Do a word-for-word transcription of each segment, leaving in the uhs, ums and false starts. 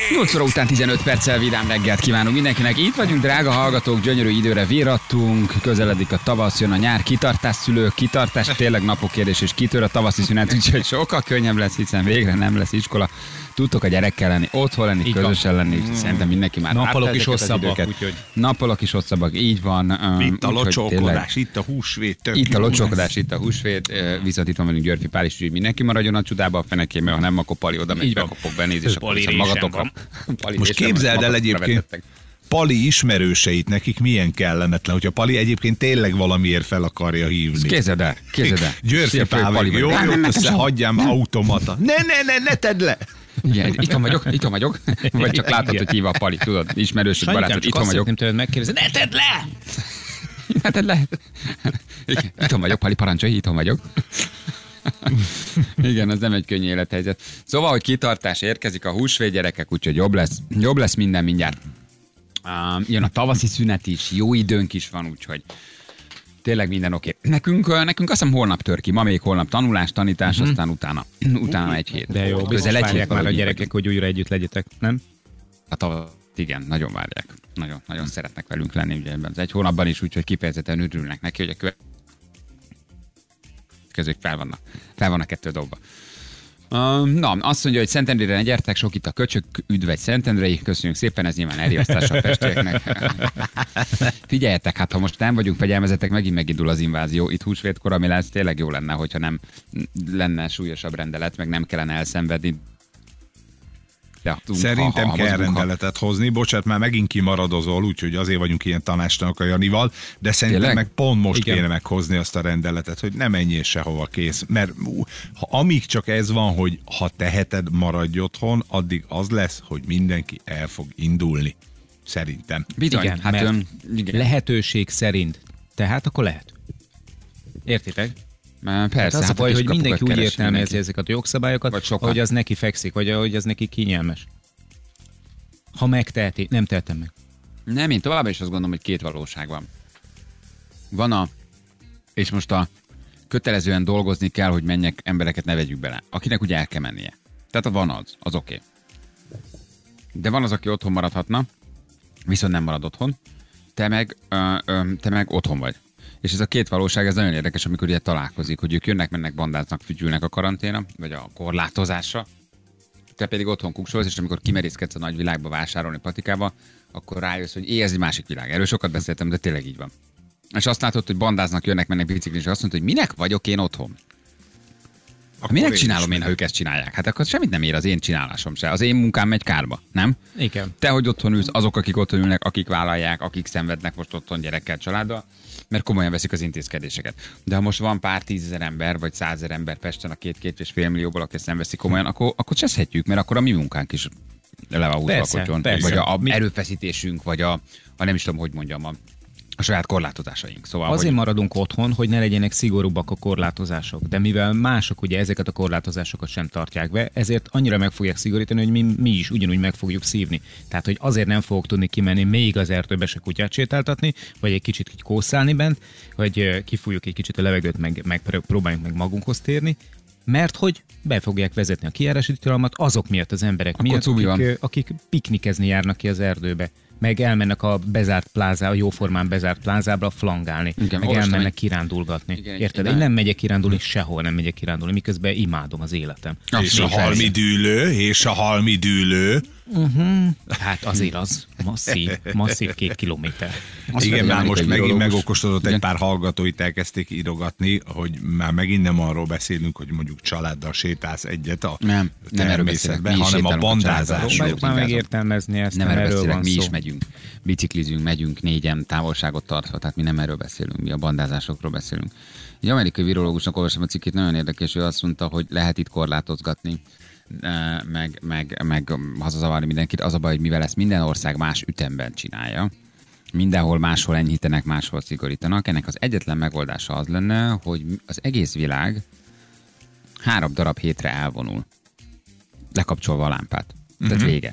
nyolc óra után tizenöt perccel vidám reggelt kívánunk mindenkinek. Itt vagyunk, drága hallgatók, gyönyörű időre virrattunk, közeledik a tavasz, jön a nyár, kitartás szülők, kitartás, tényleg napok kérdés, és kitör a tavaszi szünet, úgyhogy sokkal könnyebb lesz, hiszen végre nem lesz iskola. Tudtok a gyerekkel lenni, otthon lenni, így közösen lenni, mm. szerintem mindenki már nappalok is hosszabbak, úgyhogy. Nappalok is hosszabbak, így van. Um, itt a locsókodás, itt a húsvét. Itt a locsókodás, itt a húsvét, viszont itt van velünk Györfi Pál is, hogy mindenki maradjon a csudába a fenekébe, ha nem, akkor Pali oda megy, bekopog benéz, és akkor magatokra. Most képzeld el egyébként, Pali ismerőseit, nekik milyen kellemetlen, hogyha Pali egyébként tényleg valamiért fel akarja hívni. Kézed el, kézed el. Györfi Pál, jó, jó, össze hagyjam automata. Ne, ne, ne, ne tedd le! Igen, itthon vagyok, itthon vagyok. Vagy csak látod, hogy hív a Pali, tudod, ismerősök, barátod, itthon vagyok. Nem tőled megkérdezni, ne tedd le! Ne tedd le! Igen, itthon vagyok, Pali, parancsolj, itthon vagyok. Igen, az nem egy könnyű élethelyzet. Szóval, hogy kitartás, érkezik a húsvét, gyerekek, úgyhogy jobb lesz, jobb lesz minden mindjárt. Uh, jön a tavaszi szünet is, jó időnk is van, úgyhogy tényleg minden oké. Okay. Nekünk, nekünk azt hiszem holnap tör ki, ma még holnap tanulás, tanítás, mm-hmm. aztán utána, utána egy hét. De jó, biztos várják már a gyerekek, hogy újra együtt legyetek, nem? Hát a, igen, nagyon várják. Nagyon, nagyon szeretnek velünk lenni ugye ebben az egy hónapban is, úgyhogy kifejezetten örülnek neki, hogy a következők fel vannak. Fel vannak kettő dobba. Uh, na, azt mondja, hogy Szentendrére ne gyertek, sok itt a köcsök, üdv egy Szentendrei, köszönjük szépen, ez nyilván elriasztás a festieknek. Figyeljetek, hát ha most nem vagyunk fegyelmezetek, megint megindul az invázió. Itt húsvétkor, ami lesz, tényleg jó lenne, hogyha nem lenne súlyosabb rendelet, meg nem kellene elszenvedni. Ja, Szerintem ha, ha, ha kell mozgunk, rendeletet ha... hozni. Bocsát, már megint kimaradozol, úgyhogy azért vagyunk ilyen tanácsnak a Janival, de szerintem Tényleg? meg pont most Igen. kéne meghozni azt a rendeletet, hogy nem menjél sehova, kész. Mert ha, amíg csak ez van, hogy ha teheted, maradj otthon, addig az lesz, hogy mindenki el fog indulni. Szerintem. Bizony, igen, hát ön, igen. lehetőség szerint. Tehát akkor lehet. Értitek? Persze, hát az hát a baj, hogy mindenki úgy értelmezi mindenki. ezeket a jogszabályokat, hogy az neki fekszik, vagy hogy az neki kényelmes. Ha megteheti, nem tehetem meg. Nem, én továbbá is azt gondolom, hogy két valóság van. Van a, és most a kötelezően dolgozni kell, hogy menjek, embereket ne vegyük bele. Akinek ugye el kell mennie. Tehát van az, az oké. Okay. De van az, aki otthon maradhatna, viszont nem marad otthon, te meg, ö, ö, te meg otthon vagy. És ez a két valóság, ez nagyon érdekes, amikor ugye találkozik, hogy ők jönnek, mennek, bandáznak, fütyülnek a karanténa, vagy a korlátozásra. Te pedig otthon kuksolsz, és amikor kimerészkedsz a nagyvilágba vásárolni patikába, akkor rájössz, hogy é, ez egy másik világ. Erről sokat beszéltem, de tényleg így van. És azt látod, hogy bandáznak, jönnek, mennek biciklin, és azt mondod, hogy minek vagyok én otthon? Akkor minek én csinálom én, ha ők ezt csinálják? Hát akkor semmit nem ér az én csinálásom se. Az én munkám megy kárba, nem? Igen. Te, hogy otthon ülsz, azok, akik otthon ülnek, akik vállalják, akik szenvednek most otthon gyerekkel, családdal, mert komolyan veszik az intézkedéseket. De ha most van pár tízezer ember, vagy százezer ember Pesten a két-két és fél millióból, aki ezt nem veszik komolyan, akkor, akkor cseszhetjük, mert akkor a mi munkánk is le van húzva a kocson. Vagy a, a erőfeszítésünk, vagy a, a nem is tudom, hogy mondjam, a a saját korlátozásaink. Szóval, azért hogy... maradunk otthon, hogy ne legyenek szigorúbbak a korlátozások. De mivel mások ugye ezeket a korlátozásokat sem tartják be, ezért annyira meg fogják szigorítani, hogy mi, mi is ugyanúgy meg fogjuk szívni. Tehát, hogy azért nem fogok tudni kimenni még az erdőbe se kutyát sétáltatni, vagy egy kicsit így kószálni bent, vagy kifújjuk egy kicsit a levegőt, meg, meg próbáljunk meg magunkhoz térni, mert hogy be fogják vezetni a kijárási tilalmat azok miatt, az emberek Akkor miatt, akik, akik piknikezni járnak ki az erdőbe. Meg elmennek a bezárt plázá, a jóformán bezárt plázába flangálni. Igen, meg elmennek egy... kirándulgatni. Igen, Érted? Én nem megyek kirándulni, sehol nem megyek kirándulni, miközben imádom az életem. És a halmi dűlő, és a halmi dűlő. Uh-huh. Hát azért az masszív, masszív két kilométer. Azt igen, már most megint megokosodott egy pár hallgató, itt elkezdték írogatni, hogy már megint nem arról beszélünk, hogy mondjuk családdal sétálsz egyet a nem, természetben, nem hanem a bandázásról. Próbáljuk már megértelmezni ezt, nem, nem erről van mi szó. is megyünk, biciklizünk, megyünk négyen távolságot tartva, tehát mi nem erről beszélünk, mi a bandázásokról beszélünk. Egy amerikai virológusnak olvastam a cikkét, nagyon érdekes, ő azt mondta, hogy lehet itt korlátozgatni, meg, meg, meg hazazavarni mindenkit. Az a baj, hogy mivel ezt minden ország más ütemben csinálja, mindenhol máshol enyhítenek, máshol szigorítanak, ennek az egyetlen megoldása az lenne, hogy az egész világ három darab hétre elvonul, lekapcsolva a lámpát. Tehát uh-huh. vége.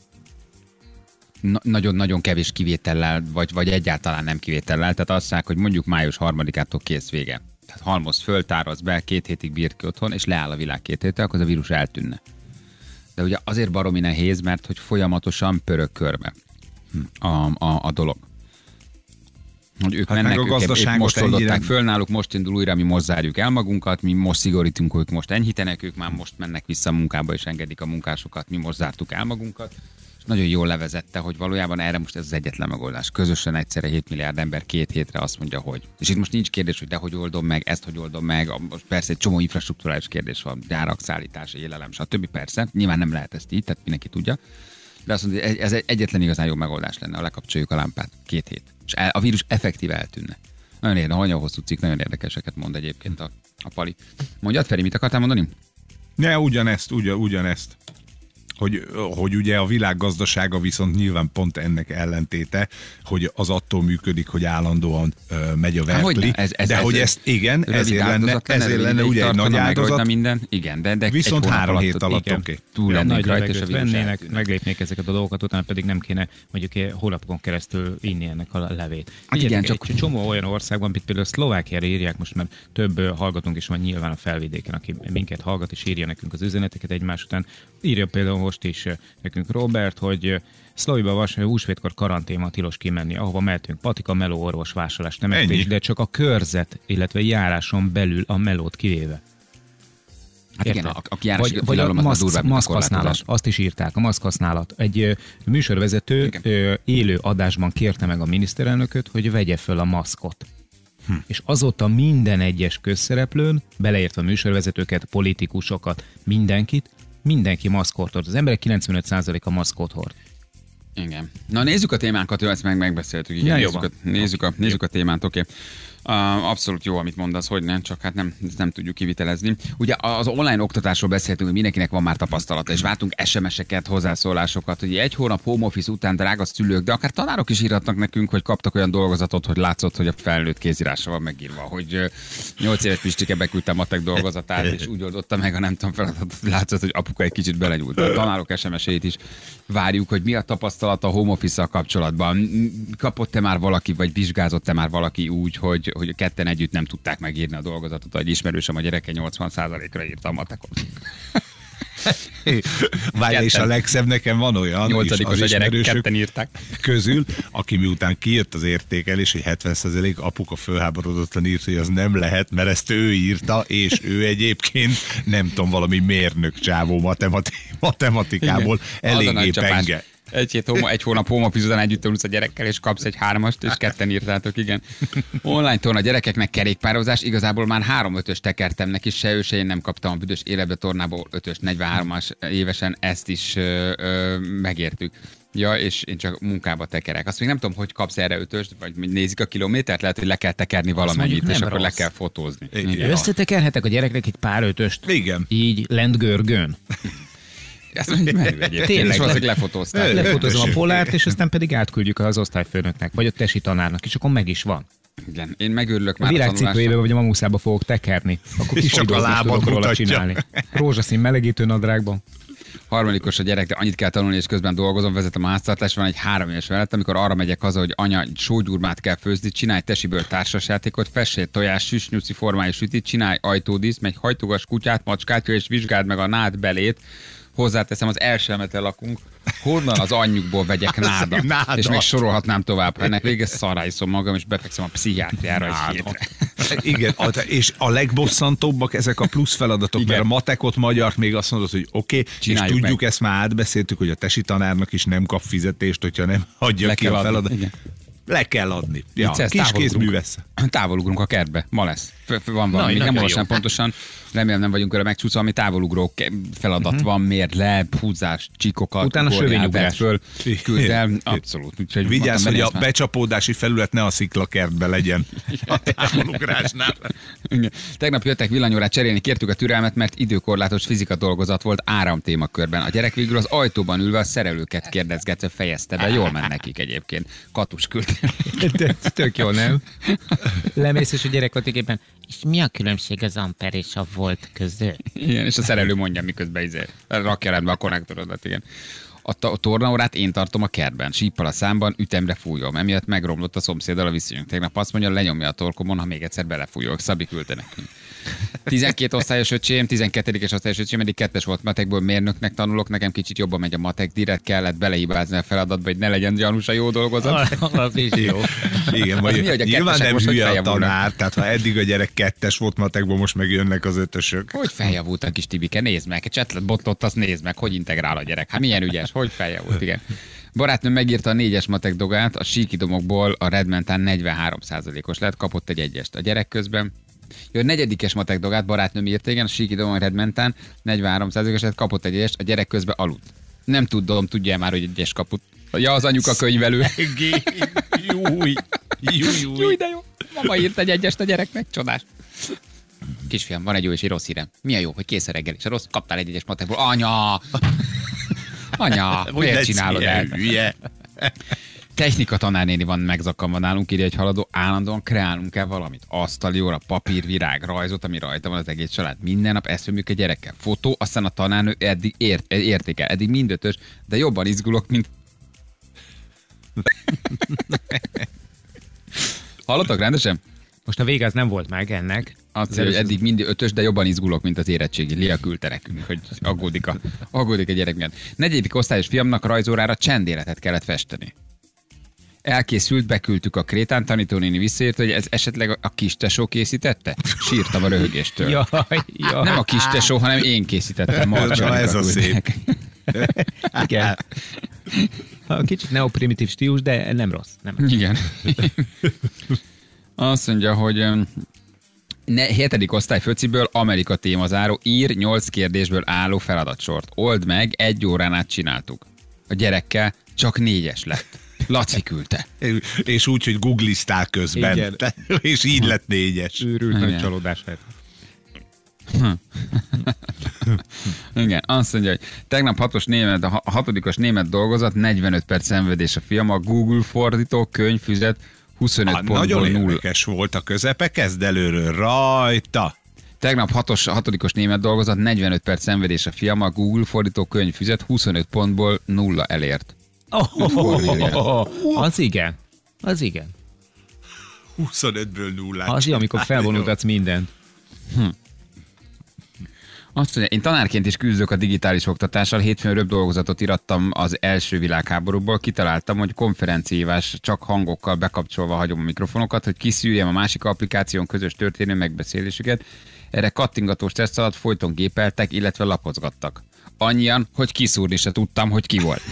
Na- nagyon-nagyon kevés kivétellel, vagy, vagy egyáltalán nem kivétellel, tehát azt mondják, hogy mondjuk május harmadikától kész, vége. Tehát halmoz föl, tároz be, két hétig bír ki otthon, és leáll a világ két hétre, akkor az a vírus eltűnne. De ugye azért baromi nehéz, mert hogy folyamatosan pörög körbe a, a, a dolog. Hogy ők hát mennek, a ők most oldották ennyire... föl náluk, most indul újra, mi most zárjuk el magunkat, mi most szigorítunk, ők most enyhítenek, ők már most mennek vissza a munkába és engedik a munkásokat, mi most zártuk el magunkat. És nagyon jól levezette, hogy valójában erre most ez az egyetlen megoldás. Közösen egyszerre hét milliárd ember két hétre azt mondja, hogy. És itt most nincs kérdés, hogy de hogy oldom meg, ezt hogy oldom meg. Most persze egy csomó infrastruktúrális kérdés van, gyárak, szállítás, élelem, stb. Persze, nyilván nem lehet ezt így, tehát mindenki tudja. De azt mondja, ez egyetlen igazán jó megoldás lenne, ha lekapcsoljuk a lámpát két hét. És a vírus effektíve eltűnne. Nagyon érdekes, nagyon hosszú cikk, nagyon érdekeseket mond egyébként a, a Pali. Mondjad, Feri, mit akartál mondani? Ne, ugyanezt, ugyan, ugyanezt. Hogy, hogy ugye a világgazdasága viszont nyilván pont ennek ellentéte, hogy az attól működik, hogy állandóan uh, megy a verkli. Ez, ez, de ez, hogy ez ezt igen, ezért lenne, ezért lenne ugye egy nagy áldozat. Minden, igen, de, de viszont három hét alatt oké. Okay. Túl lennénk rajta, és a vennének, meglépnék ezeket a dolgokat, utána pedig nem kéne mondjuk hónapokon keresztül inni ennek a levét. Hát igen, csak egy csomó olyan országban, mint például Szlovákiára írják most, mert több hallgatónk is van nyilván a felvidéken, aki minket hallgat és írja nekünk az üzeneteket egymás után. Írja például most is nekünk Robert, hogy Szloviba vasárnap húsvétkor karanténban tilos kimenni, ahova mehetünk. Patika, meló, orvos, vásárlás, temetés, de csak a körzet, illetve járáson belül a melót kivéve. Hát igen, a, a kiárási vagy, vagy a maszk, maszk használat, azt is írták, a maszk használat. Egy ö, műsorvezető ö, élő adásban kérte meg a miniszterelnököt, hogy vegye föl a maszkot. Hm. És azóta minden egyes közszereplőn, beleértve a műsorvezetőket, politikusokat, mindenkit, mindenki maszkot hord. Az emberek kilencvenöt százaléka maszkot hord. Igen. Na nézzük a témánkat, jó, ezt meg megbeszéltük. Igen, ja, nézzük, a, nézzük, a, nézzük a témát, oké. Okay. Uh, abszolút jó, amit mondasz, hogy nem, csak hát nem, nem tudjuk kivitelezni. Ugye az online oktatásról beszéltünk, hogy mindenkinek van már tapasztalata, és vártunk es em es-eket, hozzászólásokat, hogy egy hónap home office után drága szülők, de akár tanárok is írhatnak nekünk, hogy kaptak olyan dolgozatot, hogy látszott, hogy a felnőtt kézírásra van megírva, hogy nyolc éves Pistike beküldte a matek dolgozatát, és úgy oldotta meg a nem tudom feladatot, hogy látszott, hogy apuka egy kicsit belenyúlt. A tanárok es em es-ét is várjuk, hogy mi a tapasztalata a home office-szal kapcsolatban. Kapott-e már valaki, vagy vizsgázott-e már valaki úgy, hogy hogy ketten együtt nem tudták megírni a dolgozatot, hogy ismerősöm a gyereke nyolcvan százalékra írta a matekot. Várj, és a legszebb nekem van olyan, nyolcadikos a gyerek, ketten írták közül, aki miután kijött az értékelés, hogy hetven százalék, apuka fölháborodottan írt, hogy az nem lehet, mert ezt ő írta, és ő egyébként nem tudom, valami mérnök csávó matemati- matematikából eléggé penge. Egy, hét homo, egy hónap home office után együtt tanulsz a gyerekkel, és kapsz egy hármast, és ketten írtátok, igen. Online torna gyerekeknek kerékpározás, igazából már három ötös tekertem neki, se ő, se én nem kaptam a büdös életbe tornából ötös, negyvenhármas évesen, ezt is ö, ö, megértük. Ja, és én csak munkába tekerek. Azt még nem tudom, hogy kapsz erre ötöst, vagy nézik a kilométert, lehet, hogy le kell tekerni valamennyit, és akkor rossz. Le kell fotózni. Igen. Összetekerhetek a gyereknek egy pár ötöst, igen. Így lendgörgön. Ezt mondjuk menő egyébként. Tényleg, és valószínűleg lefotózták. Lefotózom a polárt, és aztán pedig átküldjük az osztályfőnöknek, vagy a tesi tanárnak, és akkor meg is van. Igen, én megőrülök már a virágcipőjébe vagy a mamuszába fogok tekerni. Akkor kis videót tudok róla csinálni. Rózsaszín melegítő nadrágban. Harmadikos a gyerek, de annyit kell tanulni, és közben dolgozom, vezetem a háztartást, van egy három éves velett, amikor arra megyek haza, hogy anya, sógyurmát kell főzni, csinálj tesiből társasjátékot, fessé tojás, süsnyuszi formájú sütit, csinálj ajtódísz, megy hajtogas kutyát, macskát, és vizsgáld meg a nád belét. Hozzáteszem, az első emeleten lakunk, honnan az anyjukból vegyek nádat, nádat. És még sorolhatnám tovább, ha ennek vége szarrá iszom magam, és befekszem a pszichiátriára egy hétre. Igen, és a legbosszantóbbak ezek a plusz feladatok, igen. Mert a matekot, magyart még azt mondod, hogy oké, okay, és tudjuk, meg. Ezt már átbeszéltük, hogy a tesi tanárnak is nem kap fizetést, hogyha nem adja Le ki a feladatot. Le kell adni. Ja, kis kézművesz. Távolugrunk a kertbe. Ma lesz. Van valami. Nem olvasnám pontosan. Remélem nem vagyunk erre megcsúszva, ami távolugró feladat uh-huh. van, mérle, húzás, csíkokat, utána sövényugrás föl, küld el. Abszolút. Úgyhogy vigyázz, hogy a becsapódási felület ne a sziklakertbe legyen a távolugrásnál. Tegnap jöttek villanyórát cserélni, kértük a türelmet, mert időkorlátos fizika dolgozat volt áram témakörben. A gyerek végül az ajtóban ülve a szerelőket kérdezgetve fejezte be. Jól ment nekik egyébként. Katus küld. Tök jó, nem? Lemész, és a gyerek ott éppen, és mi a különbség az amper és a volt között? Igen, és a szerelő mondja, miközben izé, rakja rendbe a konnektorodat, igen. A, a tornaórát én tartom a kertben, síppal a számban, ütemre fújom. Emiatt megromlott a szomszéddal a viszonyunk. Tegnap azt mondja, lenyomja a torkomon, ha még egyszer belefújok. Szabi küldte nekünk. tizenkét osztályos öcsém, tizenkettedik osztályos öcsém, eddig kettes volt matekból, mérnöknek tanulok, nekem kicsit jobban megy a matek, direkt kellett belehibázni a feladatba, hogy ne legyen gyanús a jó dolgozat. Az is jó. Igen, vagy Mi, nyilván nem most, hülye a tanár, tehát ha eddig a gyerek kettes volt matekból, most meg jönnek az ötösök. Hogy feljavult a kis Tibike, nézd meg, egy csetlet botlott, azt nézd meg, hogy integrál a gyerek. Hát milyen ügyes, hogy feljavult, igen. Barátnőm megírta a négyes matek dogát, a síkidomokból a Redmentán negyvenhárom százalékos lett, kapott egy egyest. A gyerek közben Jó, a negyedikes matek dogát barátnőm írta, igen, a síkidomon Redmentán negyvenhárom százalékos lett, kapott egy egyest, a gyerek közben aludt. Nem tudom, tudja már, hogy egyes kapott. Ja, az anyuka könyvelő. Júj, júj, júj, de jó. Mama írt egy egyest a gyereknek, csodás. Kisfiam, van egy jó és egy rossz hírem. Mi a jó, hogy kész a reggel, és a rossz, kaptál egy egyes matekból. Anya! Anya, miért csinálod el? Technika tanárnéni van megzakadva nálunk, írja egy haladó, állandóan kreálnunk kell valamit. Asztali óra, papír, virág, rajzot, ami rajta van az egész család. Minden nap eszemük a gyerekkel. Fotó, aztán a tanárnő eddig ért, értékel, eddig mind ötös, de jobban izgulok, mint... Hallottak rendesen? Most a vége az nem volt meg ennek. Azt mondja, hogy eddig mindig ötös, de jobban izgulok, mint az érettségi. Lia küldte nekünk, hogy aggódik a, aggódik a gyerek miatt. Negyedik osztályos fiamnak rajzórára csendéletet kellett festeni. Elkészült, beküldtük a krétán, tanítónéni visszaért, hogy ez esetleg a kistesó készítette? Sírtam a röhögéstől. Jaj, jaj. Nem a kistesó, hanem én készítettem. Na, ez a szép. Igen. Kicsit neoprimitív stílus, de nem rossz. Nem rossz. Igen. Azt mondja, hogy ne, hetedik osztály föciből Amerika témazáró, ír nyolc kérdésből álló feladatsort. Old meg, egy órán át csináltuk. A gyerekkel csak négyes lett. Laci küldte. És úgy, hogy googliztál közben. Igen. És így lett négyes. Őrült nagy csalódás lett. Igen, azt mondja, hogy tegnap hatos német, a hatodikos német dolgozat, negyvenöt perc szenvedés a fiam, a Google fordító könyvfüzet huszonöt ah, pontból nagyon nulla. érdekes volt a közepe, kezd előről rajta. Tegnap hatos, hatodikos német dolgozat, negyvenöt perc szenvedés a fiam, a Google fordító könyvfüzet huszonöt pontból nulla elért. Oh, oh, oh, oh, oh. Az igen. Az igen. huszonötből nullát. Az ilyen, amikor felvonultatsz mindent. Hm. Azt mondja, én tanárként is küzdök a digitális oktatással, hétfőn röbb dolgozatot irattam az első világháborúból, kitaláltam, hogy konferenciávás csak hangokkal bekapcsolva hagyom a mikrofonokat, hogy kiszűrjem a másik applikáción közös történő megbeszélésüket. Erre kattingatós teszt alatt folyton gépeltek, illetve lapozgattak. Annyian, hogy kiszúrni se tudtam, hogy ki volt.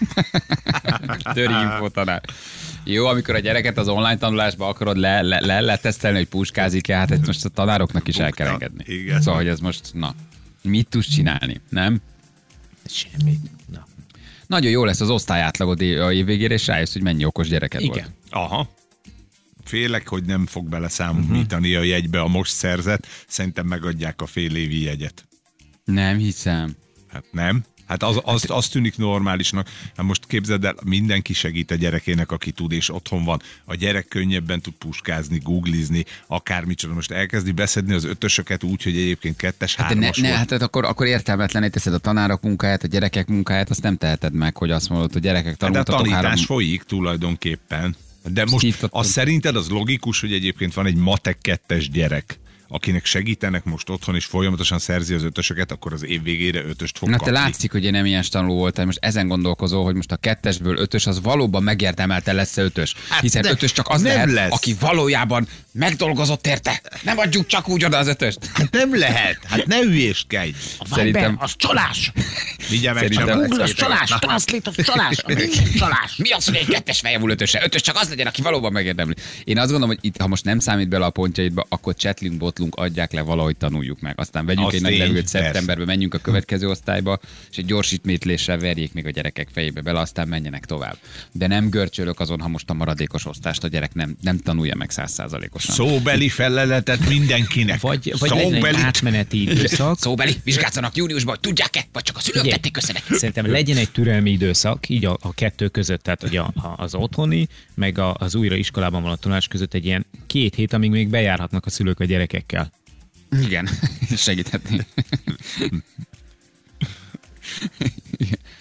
Töri infotanár. Jó, amikor a gyereket az online tanulásba akarod le, le, le, letesztelni, hogy puskázik-e, hát ezt most a tanároknak is el kell engedni. Igen. Szóval, hogy ez most, na, mit tudsz csinálni, nem? Semmit. Na. Nagyon jó lesz az osztályátlagod a év végére, és rájössz, hogy mennyi okos gyereked Igen. volt. Aha. Félek, hogy nem fog beleszámítani uh-huh. a jegybe a most szerzett. Szerintem megadják a fél évi jegyet. Nem hiszem. Hát nem. Hát az, az, az tűnik normálisnak. Hát most képzeld el, mindenki segít a gyerekének, aki tud, és otthon van. A gyerek könnyebben tud puskázni, googlizni, akármicsoda. Most elkezdi beszedni az ötösöket úgy, hogy egyébként kettes, hát hármas ne, ne, volt. hát akkor, akkor értelmetlené teszed a tanárok munkáját, a gyerekek munkáját, azt nem teheted meg, hogy azt mondod, hogy gyerekek tanultatok. Hát de a tanítás három... folyik tulajdonképpen. De most az szerinted az logikus, hogy egyébként van egy matek kettes gyerek, akinek segítenek most otthon, és folyamatosan szerzi az ötösöket, akkor az év végére ötöst fog Na kapni. te látszik, hogy én nem ilyen tanuló voltam, most ezen gondolkozol, hogy most a kettesből ötös, az valóban megérdemelte lesz ötös. Hiszen hát ötös csak az nem lehet, lesz. aki valójában megdolgozott érte. Nem adjuk csak úgy oda az ötöst. Hát nem lehet, hát ne hülyéskedj. Szerintem... az csalás. Vigyel meg Szerintem- csak. Google az csalás, Translate az csalás. Minden csalás. Mi az, hogy egy kettes fejevül ötöse? Ötös csak az legyen, aki valóban megérdemli. Én azt gondolom, hogy itt, ha most nem számít bele a pontjaidba, akkor csetlünk, botlunk, adják le, valahogy tanuljuk meg. Aztán vegyünk Az egy nagy tény, levegőt persze. szeptemberben, menjünk a következő osztályba, és egy gyors ismétléssel verjék még a gyerekek fejébe bele, aztán menjenek tovább. De nem görcsölök azon, ha most a maradékos osztást a gyerek nem, nem tanulja meg száz százalékosan. Szóbeli feleletet mindenkinek. Vagy, vagy legyen egy Szóbelit. átmeneti időszak. Szóbeli, vizsgázzanak júniusban, hogy tudják-e, vagy csak a szülők Ugye, tették össze neki. Szerintem legyen egy türelmi időszak, így a, a kettő között, tehát hogy a, a, az otthoni, meg a, az újra iskolában való tanulás között egy ilyen két hét, amíg még bejárhatnak a szülők a gyerekekkel. Igen, segíthetni.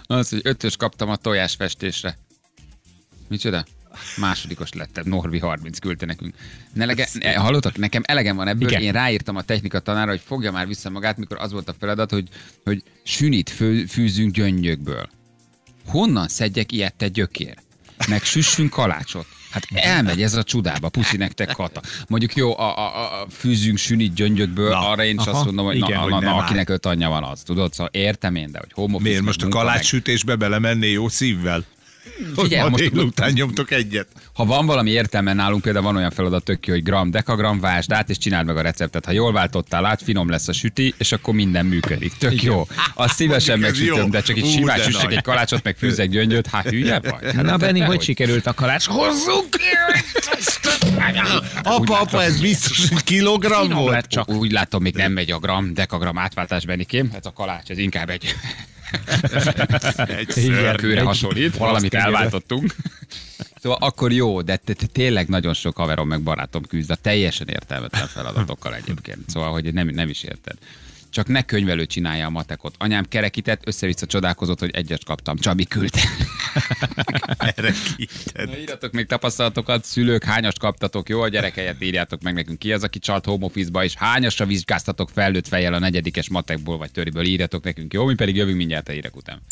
Az, hogy ötös kaptam a tojásfestésre. Micsoda? Másodikos lettem, Norvi harminc küldte nekünk. Ne lege, ne, hallottak, nekem elegem van ebből, igen. Én ráírtam a technika tanára, hogy fogja már vissza magát, mikor az volt a feladat, hogy, hogy sünit fő, fűzünk gyöngyökből. Honnan szedjek ilyet te gyökér? Meg süssünk kalácsot. Hát elmegy ez a csudába, puszi nektek Kata. Mondjuk jó, a, a, a fűzünk sünit gyöngyökből, na, arra én is aha, azt mondom, hogy, igen, na, hogy na, na, akinek öt anyja van az, tudod? Szóval értem én, de hogy home office. Miért most a kalácssütésbe belemenné jó szívvel? Figyelj, most délután nyomtok egyet. Ha van valami értelme nálunk, például van olyan feladat tök ki, hogy gram, dekagram, vásd át, és csináld meg a receptet. Ha jól váltottál át, finom lesz a süti, és akkor minden működik. Tök igen. Jó. Azt szívesen megsütöm, de csak egy simán süssek egy kalácsot, meg fűzzek gyöngyöt, hát hülye vagy? Na Benni, hogy sikerült a kalács? Hozzunk ki! Apa, apa, ez biztos kilogramm volt? Csak úgy látom, még nem megy a gram, dekagram átváltás, Bennikém. Ez a kalács, ez inkább egy... egy kőre hasonlít, valamit elváltottunk. Szóval akkor jó, de tényleg nagyon sok haverom meg barátom küzd a teljesen értelmetlen feladatokkal egyébként. Szóval, hogy nem, nem is érted. Csak ne könyvelő csinálja a matekot. Anyám kerekített, össze-vissza csodálkozott, hogy egyet kaptam. Csabi küldte. Kerekített. Na, írjatok még tapasztalatokat, szülők, hányast kaptatok, jó? A gyerekelyet írjátok meg nekünk, ki az, aki csalt home office-ba, és hányasra vizsgáztatok felnőtt fejjel a negyedikes matekból vagy töriből, írjatok nekünk, jó? Mi pedig jövünk mindjárt a hírek után.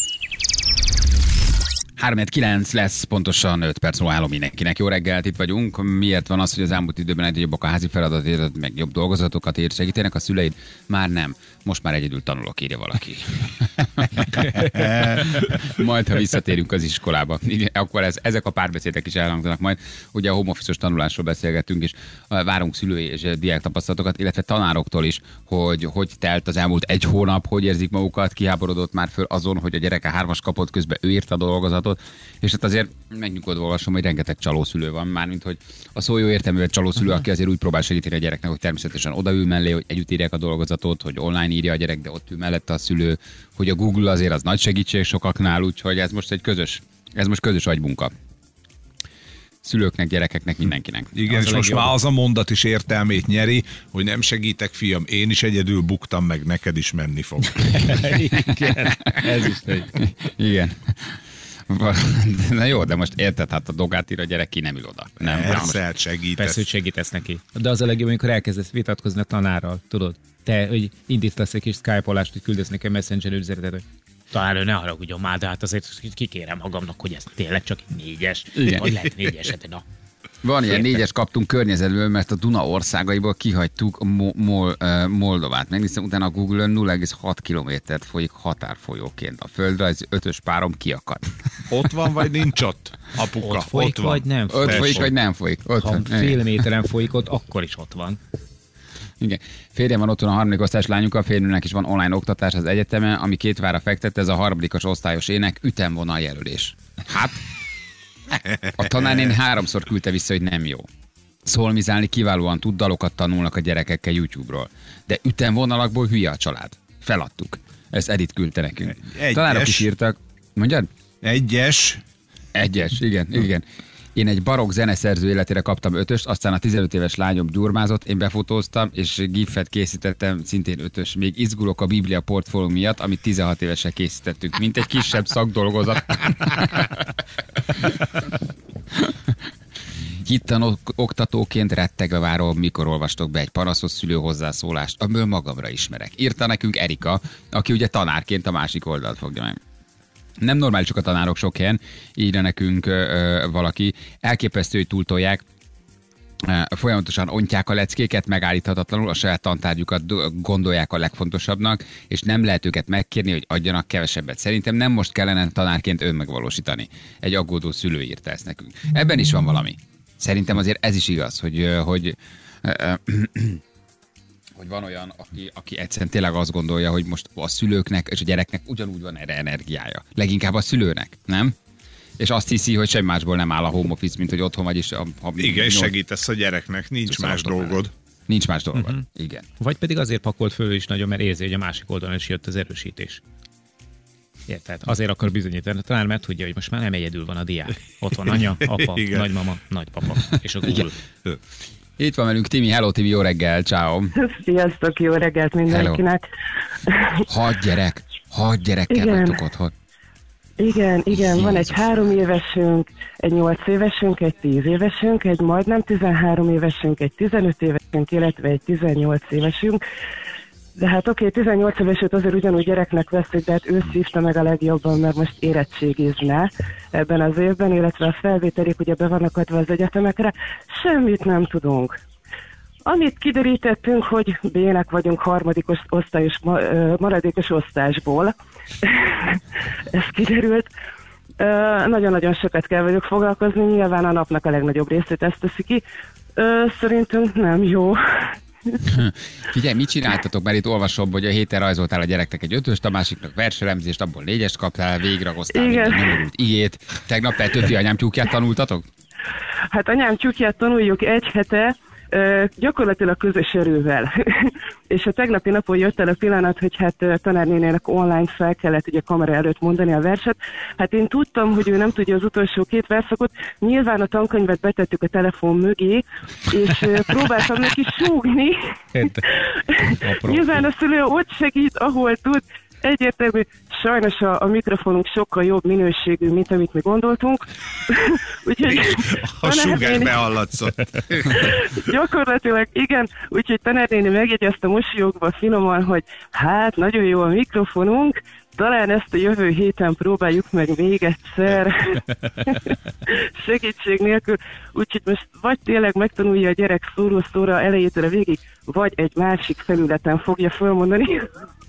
három kilenc lesz, pontosan öt perc múlva állom mindenkinek. Jó reggelt, itt vagyunk. Miért van az, hogy az elmúlt időben egyre jobbak a házi feladatot, meg jobb dolgozatokat ír, segítenek a szüleid? Már nem. Most már egyedül tanulok, írja valaki. Majd, ha visszatérünk az iskolába. Akkor ez, ezek a párbeszédek is elhangzanak majd. Ugye a home office-os tanulásról beszélgettünk, és várunk szülői és diák tapasztalatokat, illetve tanároktól is, hogy hogy telt az elmúlt egy hónap, hogy érzik magukat, kiháborodott már föl azon, hogy a gyereke hármas kapott, közben ő írta a dolgozatot. És hát azért megnyugodva olvasom, hogy rengeteg csalószülő van, mármint hogy a szó jó értelművel csalószülő, aki azért úgy próbál segíteni a gyereknek, hogy természetesen odaül mellé, hogy együtt írják a dolgozatot, hogy online írja a gyerek, de ott ül mellette a szülő, hogy a Google azért az nagy segítség sokaknál, úgyhogy ez most egy közös, ez most közös agymunka. Szülőknek, gyerekeknek, mindenkinek. Igen, és most már az a mondat is értelmét nyeri, hogy nem segítek, fiam, én is egyedül buktam meg, neked is menni fog. Igen, ez is egy. Igen. Na jó, de most érted, hát a dolgát ír a gyerek, ki nem ül oda. Nem, persze, segítesz. Persze, hogy segítesz neki. De az a legjobb, amikor elkezdesz vitatkozni a tanárral, tudod? Te, hogy indítasz egy kis Skype-olást, hogy küldesz nekem Messenger üzenetet, hogy talán ne haragudjon már, de hát azért kikérem magamnak, hogy ez tényleg csak négyes. Igen. Vagy lehet négyes, na. Van ilyen négyes kaptunk környezetből, mert a Duna országaiból kihagytuk Mo- Mol- uh, Moldovát. Megnéztem, utána a Google-ön nulla egész hat kilométert folyik határfolyóként. A földrajz ötös párom kiakad. Ott van, vagy nincs ott? Apuka, ott folyik, ott vagy nem folyik. Ott folyik, vagy nem folyik. Ott ha fél méteren folyik, ott akkor is ott van. Igen. Férjem van otthon a harmadik osztályos lányunkkal, férjemnek is van online oktatás az egyetemen, ami két vára fektet, ez a harmadikos osztályos ének ütemvonal jelölés. Hát, a tanárnén háromszor küldte vissza, hogy nem jó. Szolmizálni kiválóan tud, dalokat tanulnak a gyerekekkel YouTube-ról. De ütemvonalakból hülye a család. Feladtuk. Ezt Edith küldte nekünk. Egyes. Tanárok is írtak. Mondjad? Egyes. Egyes, igen, igen. Én egy barokk zeneszerző életére kaptam ötöst, aztán a tizenöt éves lányom gyurmázott, én befotóztam, és gifet készítettem, szintén ötös. Még izgulok a Biblia portfólió miatt, amit tizenhat évesen készítettünk, mint egy kisebb szakdolgozat. Hittan oktatóként rettegve várom, mikor olvastok be egy panaszos szülő hozzászólást, amiből magamra ismerek. Írta nekünk Erika, aki ugye tanárként a másik oldalt fogja meg. Nem normálisak a tanárok sok helyen, írja nekünk ö, ö, valaki. Elképesztő, hogy túltolják, ö, folyamatosan ontják a leckéket, megállíthatatlanul a saját tantárgyukat gondolják a legfontosabbnak, és nem lehet őket megkérni, hogy adjanak kevesebbet. Szerintem nem most kellene tanárként önmegvalósítani. Egy aggódó szülő írta ezt nekünk. Ebben is van valami. Szerintem azért ez is igaz, hogy, hogy ö, ö, hogy van olyan, aki, aki egyszerűen tényleg azt gondolja, hogy most a szülőknek és a gyereknek ugyanúgy van erre energiája. Leginkább a szülőnek, nem? És azt hiszi, hogy semmi másból nem áll a home office, mint hogy otthon vagy is. A, a igen, és segítesz a gyereknek, nincs más dolgod. Vele. Nincs más dolgod, uh-huh. Igen. Vagy pedig azért pakolt föl is nagyon, mert érzi, hogy a másik oldalon is jött az erősítés. Érted? Azért akar bizonyítani. Talán mert tudja, hogy most már nem egyedül van a diák. Ott van anya, apa, nagymama, nagypapa és a Google. Itt van velünk Timi. Hello Timi, jó reggel, ciao. Sziasztok, jó reggelt mindenkinek. Hat gyerek, hat gyerekkel vagytok otthon. Igen, igen, Jézus. Van egy három évesünk, egy nyolc évesünk, egy tíz évesünk, egy majdnem tizenhárom évesünk, egy tizenöt évesünk, illetve egy tizennyolc évesünk. De hát oké, okay, tizennyolc évesült azért ugyanúgy gyereknek veszik, de hát ő szívta meg a legjobban, mert most érettségizne ebben az évben, illetve a felvételik ugye be vannak adva az egyetemekre. Semmit nem tudunk. Amit kiderítettünk, hogy bének vagyunk harmadikos osztályos, maradékos osztásból. Ez kiderült. Nagyon-nagyon sokat kell velük foglalkozni, nyilván a napnak a legnagyobb részét ezt teszi ki. Szerintünk nem jó. Figyelj, mit csináltatok? Mert itt olvasom, hogy a héten rajzoltál a gyereknek egy ötöst, a másiknak verselemzést, abból négyest kaptál, végigragoztál minden nyomorult igét. Tegnap Petőfi anyám tyúkját tanultatok? Hát anyám tyúkját tanuljuk egy hete, gyakorlatilag közös erővel. És a tegnapi napon jött el a pillanat, hogy hát tanárnénének online fel kellett ugye kamera előtt mondani a verset. Hát én tudtam, hogy ő nem tudja az utolsó két verszakot, nyilván a tankönyvet betettük a telefon mögé, és próbáltam neki súgni. Nyilván a szülő ott segít, ahol tud. Egyértelmű, sajnos a, a mikrofonunk sokkal jobb minőségű, mint amit mi gondoltunk. Úgyhogy a súgás behallatszott. Gyakorlatilag igen, úgyhogy tanárnéni megjegyezte mosolyogva finoman, hogy hát nagyon jó a mikrofonunk, talán ezt a jövő héten próbáljuk meg még egyszer segítség nélkül. Úgyhogy most vagy tényleg megtanulja a gyerek szóró-szóra elejétől a végig, vagy egy másik felületen fogja felmondani.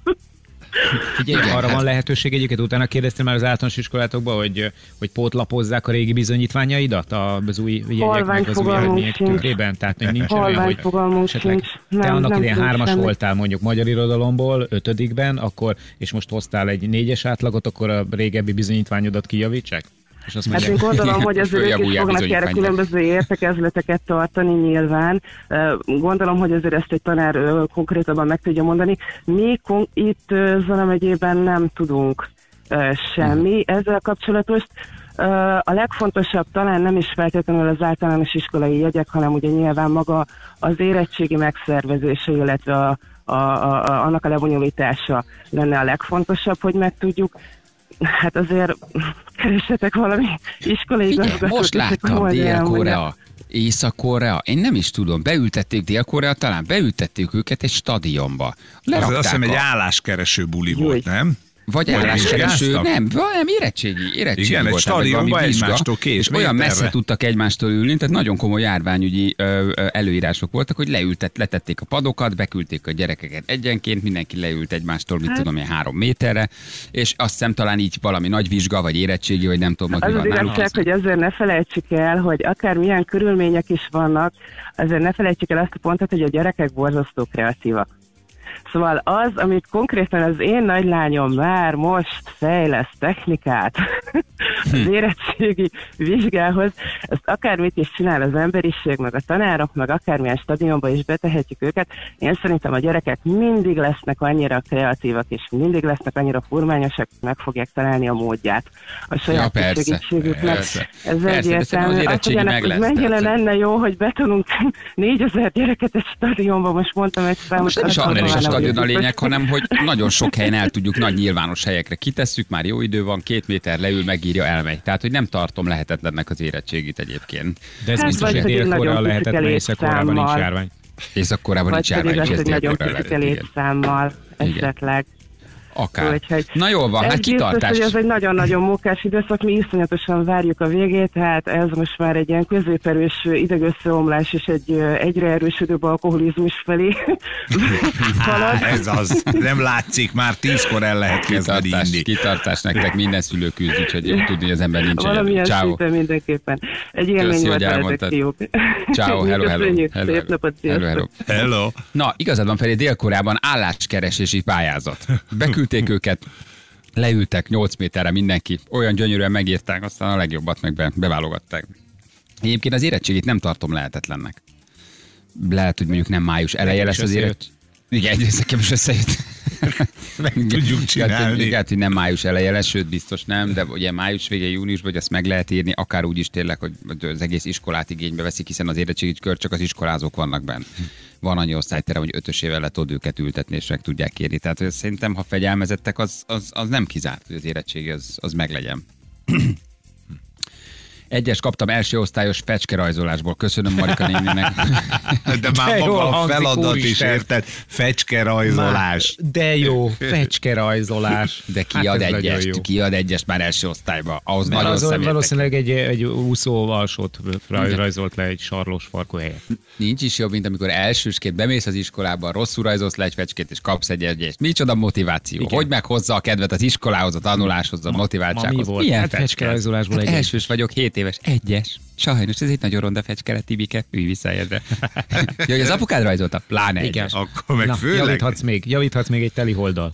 Figyelj, arra van lehetőség egyébként, utána kérdeztél már az általános iskolátokban, hogy, hogy pótlapozzák a régi bizonyítványaidat az új jegyeknek, az új eredmények tükrében? Tehát még nincs olyan, hogy esetleg te nem, annak idején hármas semmi. Voltál mondjuk magyar irodalomból, ötödikben, akkor, és most hoztál egy négyes átlagot, akkor a régebbi bizonyítványodat kijavítsák? Hát én gondolom, hogy az ők is fognak erre különböző értekezleteket tartani nyilván. Gondolom, hogy azért ezt egy tanár konkrétabban meg tudja mondani. Mi itt Zala megyében nem tudunk semmi ezzel kapcsolatos. A legfontosabb talán nem is feltétlenül az általános iskolai jegyek, hanem ugye nyilván maga az érettségi megszervezése, illetve a, a, a, a, annak a lebonyolítása lenne a legfontosabb, hogy megtudjuk. Hát azért keressetek valami iskolai igazgatót. Most láttam Dél-Korea, Észak-Korea, én nem is tudom, beültették Dél-Korea, talán beültették őket egy stadionba. Az azt hiszem egy álláskereső buli Júj. volt, nem? Vagy álláskereső, nem, nem, érettségi, érettségi igen, volt. Egy stadionban egymástól két és olyan messze tudtak egymástól ülni, tehát nagyon komoly járványügyi ö, ö, előírások voltak, hogy leültet, letették a padokat, beküldték a gyerekeket egyenként, mindenki leült egymástól, mit tudom én, három méterre, és azt hiszem talán így valami nagy vizsga, vagy érettségi, vagy nem tudom, az az igazság, hogy azért ne felejtsük el, hogy akár milyen körülmények is vannak, azért ne felejtsük el azt a pontot, hogy a gyerekek borzasztó kreatívak. Szóval az, amit konkrétan az én nagylányom már most fejleszt technikát az érettségi vizsgához, ezt akármit is csinál az emberiség, meg a tanárok, meg akármilyen stadionba is betehetjük őket, én szerintem a gyerekek mindig lesznek annyira kreatívak, és mindig lesznek annyira furmányosak, meg fogják találni a módját a saját ja, segítségüknek. Ez egyértelmű. Azt, hogy ennek mennyire lenne jó, hogy betonunk négyezer gyereket egy stadionba, most mondtam egy számot. Most nem is annál is a stadion a lényeg, hanem hogy nagyon sok helyen el tudjuk, nagy nyilvános helyekre kitesszük, már jó idő van, két méter leül, megírja, elmegy. Tehát, hogy nem tartom lehetetlennek az érettségit egyébként. De ez hát biztos, hogy Dél-Korea lehetetlen, Észak-Koreában nincs járvány. Észak-Koreában nincs járvány, és ez Dél-Korea lehet. Számmal esetleg. Akár. Úgyhogy na jól van, hát kitartás. Biztos, hogy ez egy nagyon-nagyon mókás időszak, mi iszonyatosan várjuk a végét, hát ez most már egy ilyen középerős idegösszeomlás és egy egyre erősödő alkoholizmus felé halad. Ez az, nem látszik, már tízkor el lehet kezdeni inni. Kitartás nektek, minden szülő küzd, úgyhogy jó tudni, hogy az ember nincs egyedül. Valamilyen szinten mindenképpen. Egy élmény volt veletek, fiúk. Ciao, hello, hello. Szép napot, hello, hello. Na, igazad van, Feri, Dél-Koreában álláskeresési pályázat. Beküldték őket, leültek nyolc méterre mindenki, olyan gyönyörűen megírták, aztán a legjobbat meg be, beválogatták. Egyébként az érettségit nem tartom lehetetlennek. Lehet, hogy mondjuk nem május eleje lesz az érettségit. Igen, egy nekem is összejött. meg tudjuk csinálni. Igen, hogy nem május eleje lesz, sőt biztos nem, de ugye május vége, június, vagy azt meg lehet írni, akár úgy is tényleg, hogy az egész iskolát igénybe veszik, hiszen az érettségi kör csak az iskolázók vannak benne. Van annyi osztályterem, hogy ötösével le tudod őket ültetni, és meg tudják kérni. Tehát hogy szerintem, ha fegyelmezettek, az, az, az nem kizárt, hogy az érettségi az, az meglegyen. Egyes kaptam első osztályos fecskerajzolásból. Köszönöm Marika néninek. De már de maga a feladat is, érted? Fecskerajzolás. De jó, fecskerajzolás. De ki ad hát egyest? Ki ad egyest már első osztályba? Ahhoz mert nagyon az szemértek. Valószínűleg egy, egy úszó alsót rajzolt le egy sarlós farkú helyet. Nincs is jobb, mint amikor elsősként bemész az iskolába, rosszul rajzolsz le egy fecskét, és kapsz egy egyest. Micsoda motiváció. Igen. Hogy meghozza a kedvet az iskolához, a tanuláshoz, a motiváltsághoz. Ma, ma mi volt? Milyen hát fecskerajzolásból hát elsős vagyok, hét éves, egyes. Sajnos, ez egy nagyon ronda fecskere, Tibike, ülj vissza érde. Jó, hogy az apukád rajzolta, pláne igen. Egyes. Akkor meg na, főleg. Javíthatsz még, javíthatsz még egy teli holddal.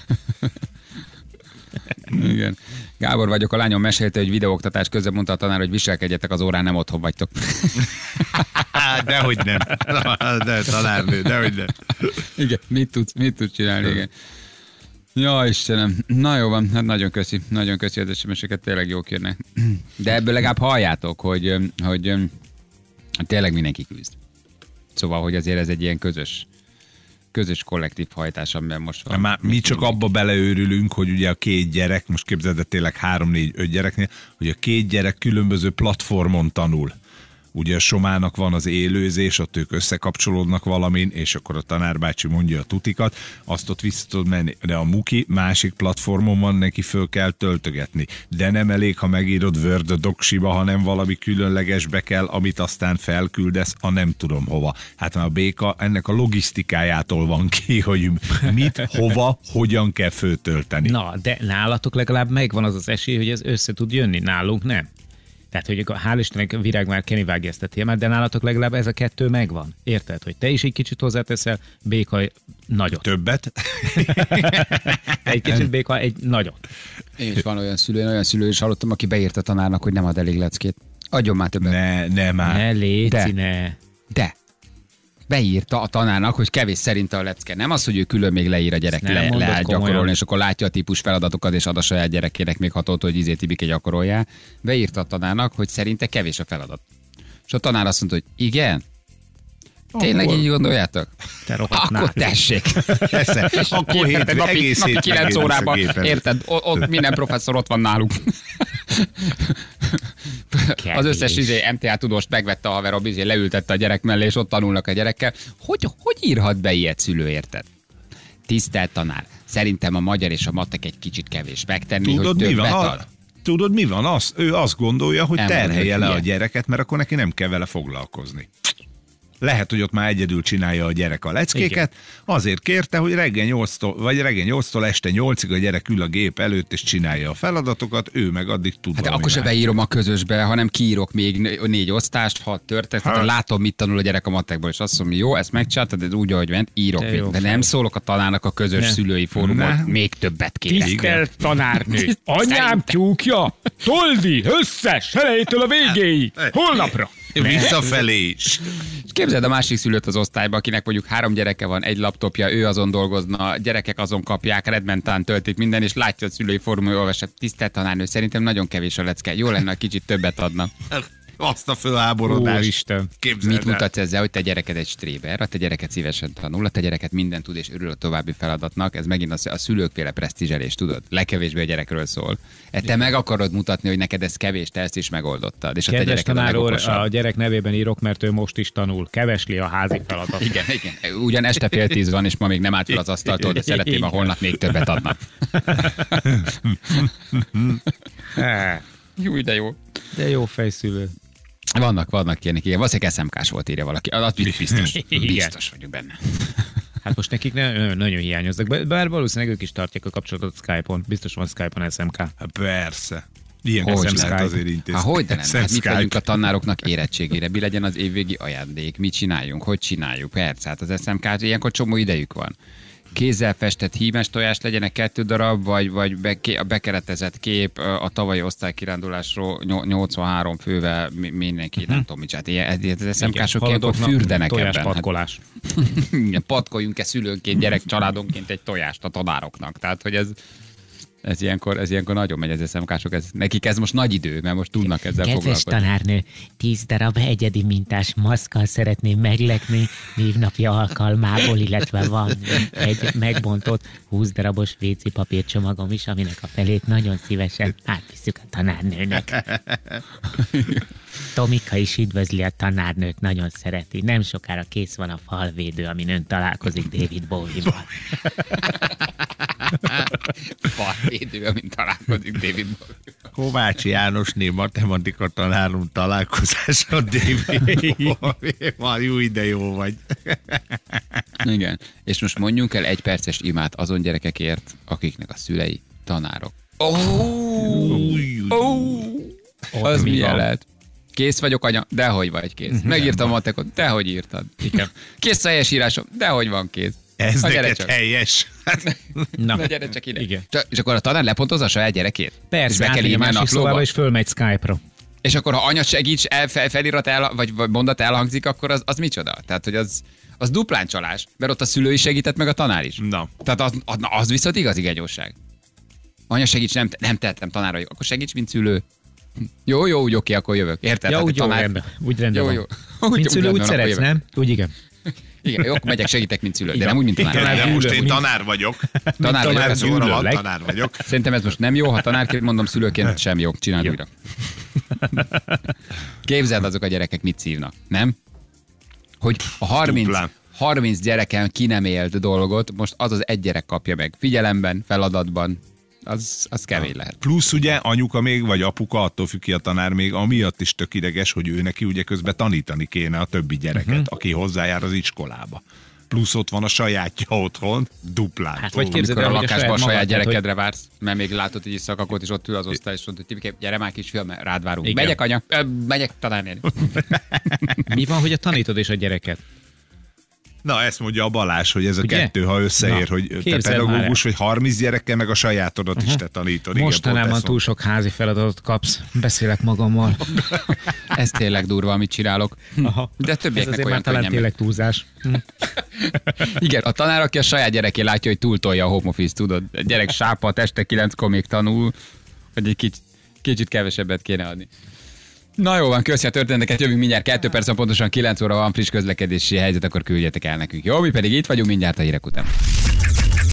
Igen. Gábor vagyok, a lányom mesélte, hogy videóoktatás közben mondta a tanár, hogy viselkedjetek az órán, nem otthon vagytok. Dehogy nem. De tanárnő, dehogy nem. Igen, mit tudsz, mit tudsz csinálni, igen. Ja, Istenem. Na jó van, hát nagyon köszi, nagyon köszi az es em es-eket, tényleg jók jönnek. De ebből legalább halljátok, hogy, hogy tényleg mindenki küzd. Szóval, hogy azért ez egy ilyen közös, közös kollektív hajtás, amiben most van. Már mi csak abba beleőrülünk, hogy ugye a két gyerek, most képzeld el tényleg három, négy, öt gyereknél, hogy a két gyerek különböző platformon tanul. Ugye a Somának van az élőzés, ott ők összekapcsolódnak valamin, és akkor a tanárbácsi mondja a tutikat, azt ott vissza tud menni. De a Muki másik platformon van, neki föl kell töltögetni. De nem elég, ha megírod Word Docsiba, hanem valami különlegesbe kell, amit aztán felküldesz, a nem tudom hova. Hát már a béka ennek a logisztikájától van ki, hogy mit, hova, hogyan kell föltölteni. Na, de nálatok legalább megvan az az esély, hogy ez össze tud jönni, nálunk nem. Tehát, hogy hál' Istennek Virág már Kenny vágja ezt a témát, de nálatok legalább ez a kettő megvan. Érted? Hogy te is egy kicsit hozzáteszel, Béka nagyot. Többet? Egy kicsit Béka egy nagyot. És van olyan szülő, olyan szülő is hallottam, aki beírta a tanárnak, hogy nem ad elég leckét. Adjon már többet. Ne, ne már. Ne léci, de, ne. De. Beírta a tanárnak, hogy kevés szerint a lecke. Nem az, hogy ő külön még leír a gyerek le, le gyakorolni, és akkor látja a típus feladatokat, és ad a saját gyerekének még hatott, hogy izé Tibike gyakoroljál. Beírta a tanárnak, hogy szerinte kevés a feladat. És a tanár azt mondta, hogy igen. Tényleg akkor... így gondoljátok? Te akkor tessék. Akkor hét, napi, egész napi kilenc órában, érted? O, o, minden professzor ott van nálunk. Az összes izé, em té á tudóst megvette a haverom, izé, leültette a gyerek mellé, és ott tanulnak a gyerekkel. Hogy, hogy írhat be ilyet szülő, érted? Tisztelt tanár, szerintem a magyar és a matek egy kicsit kevés megtenni, tudod, hogy többet mi van? ad. Tudod, mi van? Az, ő azt gondolja, hogy terhelje le ilyen. a gyereket, mert akkor neki nem kell vele foglalkozni. Lehet, hogy ott már egyedül csinálja a gyerek a leckéket. Igen. Azért kérte, hogy reggel nyolctól, vagy reggel nyolctól este nyolcig a gyerek ül a gép előtt, és csinálja a feladatokat, ő meg addig tud hát akkor se beírom a közösbe, hanem kiírok még négy osztást, hat történet, hát. Látom, mit tanul a gyerek a matekból, és azt mondom, jó, ezt megcsináltad, de úgy, ahogy ment, írok de, még, de nem szólok a tanárnak a közös ne. szülői fórumon, még többet kérek. Tisztelt tanárnő, anyám tyúkja, Toldi, összes, elejétől a végéig, holnapra. Visszafelé is. És képzeld a másik szülőt az osztályba, akinek mondjuk három gyereke van, egy laptopja, ő azon dolgozna, gyerekek azon kapják, redmentán töltik minden, és látja a szülői fórum, hogy olvasat, tisztelt tanárnő, szerintem nagyon kevés a lecke. Jó lenne, ha kicsit többet adna. Azt a fölháborodást. Isten. Mit mutatsz ezzel, hogy te gyereked egy stréber, a te gyereket szívesen tanul, a te gyereket mindent tud és örül a további feladatnak, ez megint a szülőkféle presztízselés, tudod? Legkevésbé a gyerekről szól. E te meg akarod mutatni, hogy neked ez kevés, te ezt is megoldottad. És a te gyereked a legokosabb. A gyerek nevében írok, mert ő most is tanul. Kevesli a házi feladat. Igen, igen. Ugyan este fél tíz van, és ma még nem állt fel az asztaltól, de szeretném, ha holnap még többet adnak. Jó, de jó. De jó fejszülő. Vannak, vannak ilyenek, igen. Valószínűleg es em ká-s volt, írja valaki. Az biztos, biztos vagyok benne. Hát most nekik ne, nagyon hiányoznak, bár valószínűleg ők is tartják a kapcsolatot Skype-on. Biztos van Skype-on es em ká. Persze. Ilyen hogy nem lehet azért intézni. Há, hogy de nem? Hát mit vegyünk a tanároknak érettségére? Mi legyen az évvégi ajándék? Mit csináljunk? Hogy csináljuk? Persze, hát az es em ká ilyenkor csomó idejük van. kézzel festett hímes tojás legyenek kettő darab, vagy, vagy beké, a bekeretezett kép a tavalyi osztálykirándulásról nyolcvanhárom fővel mindenki, nem tudom mit csinált. Ez es em ká-sok ilyenkor fürdenek ebben. Tojáspatkolás. Hát, patkoljunk-e szülőnként, gyerek családonként egy tojást a tanároknak. Tehát, hogy ez... Ez ilyenkor, ez ilyenkor nagyon megy az es em ká-sok, ez, nekik ez most nagy idő, mert most tudnak ezzel Kedves foglalkozni. tanárnő, tíz darab egyedi mintás maszkkal szeretném meglepni névnapja alkalmából, illetve van egy megbontott húsz darabos vé cé papírcsomagom is, aminek a felét nagyon szívesen átviszük a tanárnőnek. Tomika is üdvözli a tanárnőt, nagyon szereti. Nem sokára kész van a falvédő, amin ön találkozik David Bowie-val. Falvédő, amint találkozik David Bowie. Kovács Jánosné matematika tanárom találkozása David Bowie. Jó, de jó vagy. Igen. És most mondjunk el egy perces imát azon gyerekekért, akiknek a szülei tanárok. Oh! Oh! Az milyen lehet? Kész vagyok, anya? Dehogy vagy kész. Megírtam a matekot? Dehogy írtad. Igen. Kész a helyes írásom? Dehogy van kész. Ez neked helyes. Na, Na gyere csak ide. Igen. És akkor a tanár lepontozza a saját gyerekét? Persze, átmegy a másik szobába, és fölmegy Skype-ra. És akkor ha anya segíts, el, fel, felirat el, vagy, vagy mondat elhangzik, akkor az, az micsoda? Tehát, hogy az, az duplán csalás, mert ott a szülő is segített, meg a tanár is. Na. Tehát az, az, az viszont igazi gegyóság. Anya segíts, nem, nem tehetem, tanár vagyok. Akkor segíts, mint szülő. Jó, jó, úgy oké, akkor jövök. Érted? Ja, úgy tanár... jó, rendben. Úgy rendben jó, jó. Úgy, mint szülő, úgy szeretsz, nem? Úgy igen. Igen, jó, akkor megyek, segítek, mint szülő, de nem úgy, mint tanár. Igen, de most én tanár vagyok. Tanár, tanár, vagyok, van, tanár vagyok. Szerintem ez most nem jó, ha tanárként mondom, szülőként sem jó. Csináld újra. Képzeld, azok a gyerekek mit szívnak, nem? Hogy a harminc, harminc gyereken ki nem élt dolgot, most az az egy gyerek kapja meg. Figyelemben, feladatban. Az, az kemény lehet. Plusz ugye anyuka még, vagy apuka, attól függ ki a tanár még, amiatt is tök ideges, hogy ő neki ugye közben tanítani kéne a többi gyereket, uh-huh. aki hozzájár az iskolába. Plusz ott van a sajátja otthon, duplán. Hát vagy képzeld el, a lakásban a saját, saját gyerekedre hogy... vársz, mert még látod egy szakakot, és ott ül az osztály, és mondod, hogy gyere már kisfiam, mert rád várunk. Igen. Megyek, anya, Ö, megyek tanárnéni. Mi van, hogy a tanítod és a gyereket? Na, ezt mondja a Balázs, hogy ez a ugye? kettő, ha összeér, Na, hogy te pedagógus, vagy harminc gyerekkel, meg a sajátodat uh-huh. is te tanítod. Mostanában túl sok házi feladatot kapsz, beszélek magammal. Ez tényleg durva, amit csinálok. Aha. De többieknek olyan talán tényleg túlzás. Igen, a tanár, aki a saját gyereké látja, hogy túltolja a home office, tudod. A gyerek sápat, este kilenckor még tanul, hogy egy kicsit, kicsit kevesebbet kéne adni. Na jó van, köszi a történeteket, jövünk mindjárt kettő percen, pontosan kilenc óra van friss közlekedési helyzet, akkor küldjetek el nekünk. Jó, mi pedig itt vagyunk mindjárt a hírek után.